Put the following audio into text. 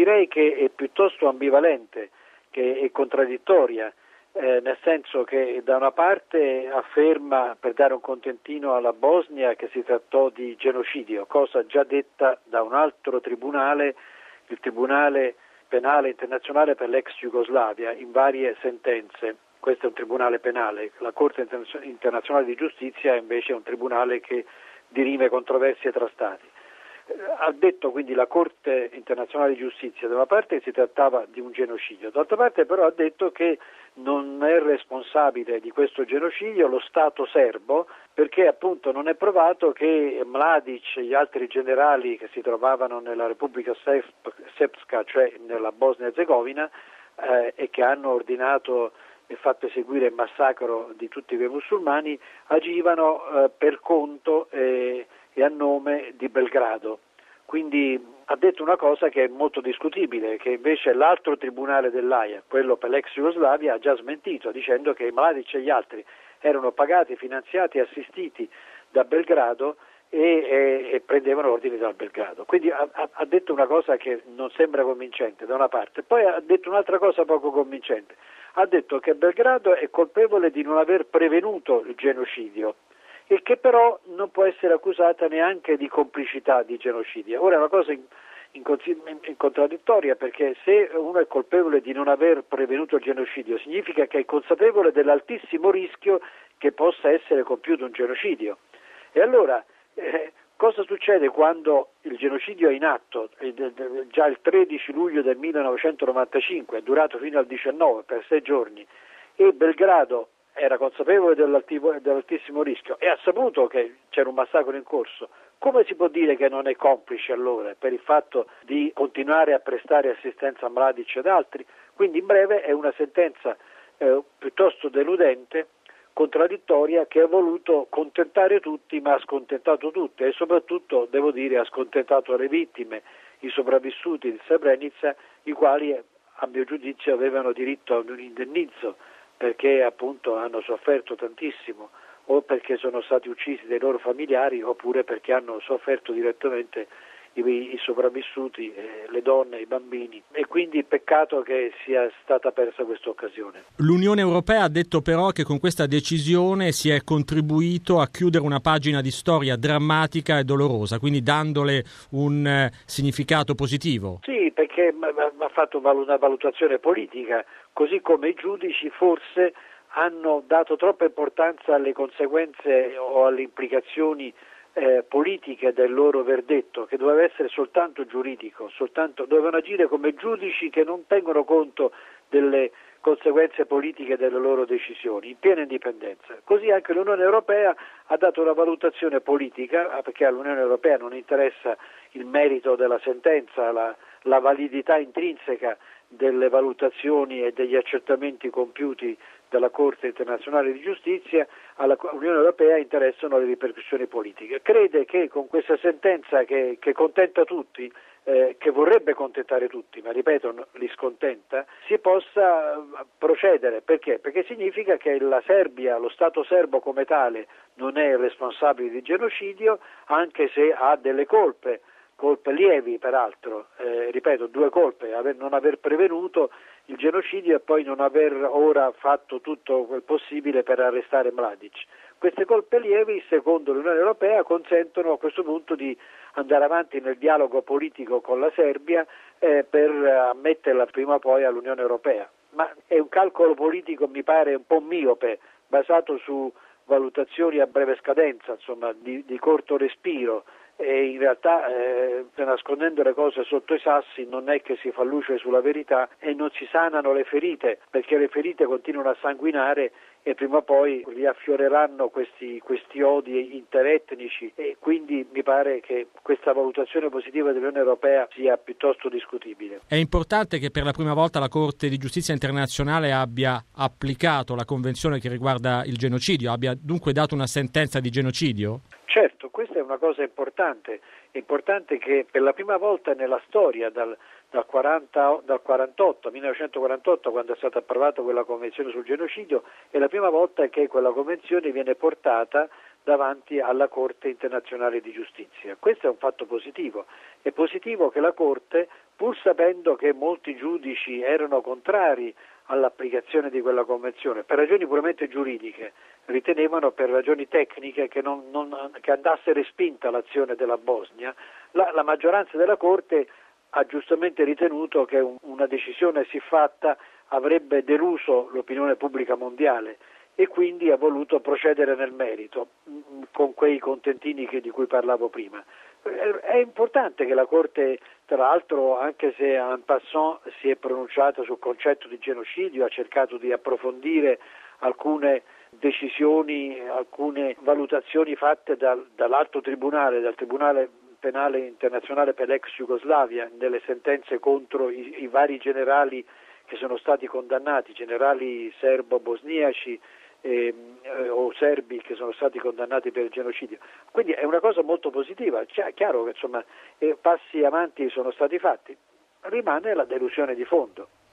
direi che è piuttosto ambivalente, che è contraddittoria, nel senso che da una parte afferma, per dare un contentino alla Bosnia, che si trattò di genocidio, cosa già detta da un altro tribunale, il Tribunale Penale Internazionale per l'ex Jugoslavia, in varie sentenze. Questo è un tribunale penale, la Corte Internazionale di Giustizia invece è un tribunale che dirime controversie tra Stati. Ha detto quindi la Corte Internazionale di Giustizia da una parte che si trattava di un genocidio, dall'altra parte però ha detto che non è responsabile di questo genocidio lo Stato serbo, perché appunto non è provato che Mladić e gli altri generali che si trovavano nella Repubblica Srpska, cioè nella Bosnia-Herzegovina, e che hanno ordinato e fatto eseguire il massacro di tutti quei musulmani, agivano per conto e a nome di Belgrado. Quindi ha detto una cosa che è molto discutibile, che invece l'altro tribunale dell'Aia, quello per l'ex Jugoslavia, ha già smentito, dicendo che Mladić e gli altri erano pagati, finanziati e assistiti da Belgrado e prendevano ordini dal Belgrado. Quindi ha detto una cosa che non sembra convincente da una parte, poi ha detto un'altra cosa poco convincente. Ha detto che Belgrado è colpevole di non aver prevenuto il genocidio e che però non può essere accusata neanche di complicità di genocidio. Ora è una cosa in contraddittoria, perché se uno è colpevole di non aver prevenuto il genocidio significa che è consapevole dell'altissimo rischio che possa essere compiuto un genocidio. E allora cosa succede quando il genocidio è in atto? Già il 13 luglio del 1995, è durato fino al 19 per 6 giorni, e Belgrado era consapevole dell'altissimo rischio e ha saputo che c'era un massacro in corso. Come si può dire che non è complice allora per il fatto di continuare a prestare assistenza a Mladić ed altri? Quindi in breve è una sentenza piuttosto deludente, contraddittoria, che ha voluto contentare tutti ma ha scontentato tutti e soprattutto, devo dire, ha scontentato le vittime, i sopravvissuti di Srebrenica, i quali a mio giudizio avevano diritto ad un indennizzo perché appunto hanno sofferto tantissimo, o perché sono stati uccisi dai loro familiari, oppure perché hanno sofferto direttamente i sopravvissuti, le donne, i bambini, e quindi peccato che sia stata persa questa occasione. L'Unione Europea ha detto però che con questa decisione si è contribuito a chiudere una pagina di storia drammatica e dolorosa, quindi dandole un significato positivo. Sì, perché ha fatto una valutazione politica, così come i giudici forse hanno dato troppa importanza alle conseguenze o alle implicazioni politiche del loro verdetto, che doveva essere soltanto giuridico, dovevano agire come giudici che non tengono conto delle conseguenze politiche delle loro decisioni, in piena indipendenza. Così anche l'Unione Europea ha dato una valutazione politica, perché all'Unione Europea non interessa il merito della sentenza, la validità intrinseca delle valutazioni e degli accertamenti compiuti dalla Corte Internazionale di Giustizia. All'Unione Europea interessano le ripercussioni politiche. Crede che con questa sentenza che contenta tutti, che vorrebbe contentare tutti, ma ripeto, li scontenta, si possa procedere. Perché? Perché significa che la Serbia, lo Stato serbo come tale, non è responsabile di genocidio, anche se ha delle colpe lievi peraltro, ripeto, 2 colpe: non aver prevenuto il genocidio e poi non aver ora fatto tutto quel possibile per arrestare Mladić. Queste colpe lievi, secondo l'Unione Europea, consentono a questo punto di andare avanti nel dialogo politico con la Serbia per ammetterla prima o poi all'Unione Europea. Ma è un calcolo politico, mi pare, un po' miope, basato su valutazioni a breve scadenza, insomma, di corto respiro. E in realtà nascondendo le cose sotto i sassi non è che si fa luce sulla verità e non si sanano le ferite, perché le ferite continuano a sanguinare e prima o poi riaffioreranno questi odi interetnici, e quindi mi pare che questa valutazione positiva dell'Unione Europea sia piuttosto discutibile. È importante che per la prima volta la Corte di Giustizia internazionale abbia applicato la convenzione che riguarda il genocidio, abbia dunque dato una sentenza di genocidio? Certo, questa è una cosa importante. È importante che per la prima volta nella storia, dal 1948, quando è stata approvata quella convenzione sul genocidio, è la prima volta che quella convenzione viene portata davanti alla Corte internazionale di giustizia. Questo è un fatto positivo. È positivo che la Corte, pur sapendo che molti giudici erano contrari all'applicazione di quella convenzione, per ragioni puramente giuridiche, ritenevano per ragioni tecniche che andasse respinta l'azione della Bosnia, la maggioranza della Corte ha giustamente ritenuto che una decisione siffatta avrebbe deluso l'opinione pubblica mondiale e quindi ha voluto procedere nel merito con quei contentini di cui parlavo prima. È importante che la Corte, tra l'altro, anche se en passant si è pronunciata sul concetto di genocidio, ha cercato di approfondire alcune decisioni, alcune valutazioni fatte dall'alto tribunale, dal Tribunale Penale Internazionale per l'ex Jugoslavia, nelle sentenze contro i vari generali che sono stati condannati, generali serbo-bosniaci o serbi che sono stati condannati per il genocidio. Quindi è una cosa molto positiva. È chiaro che passi avanti sono stati fatti, rimane la delusione di fondo.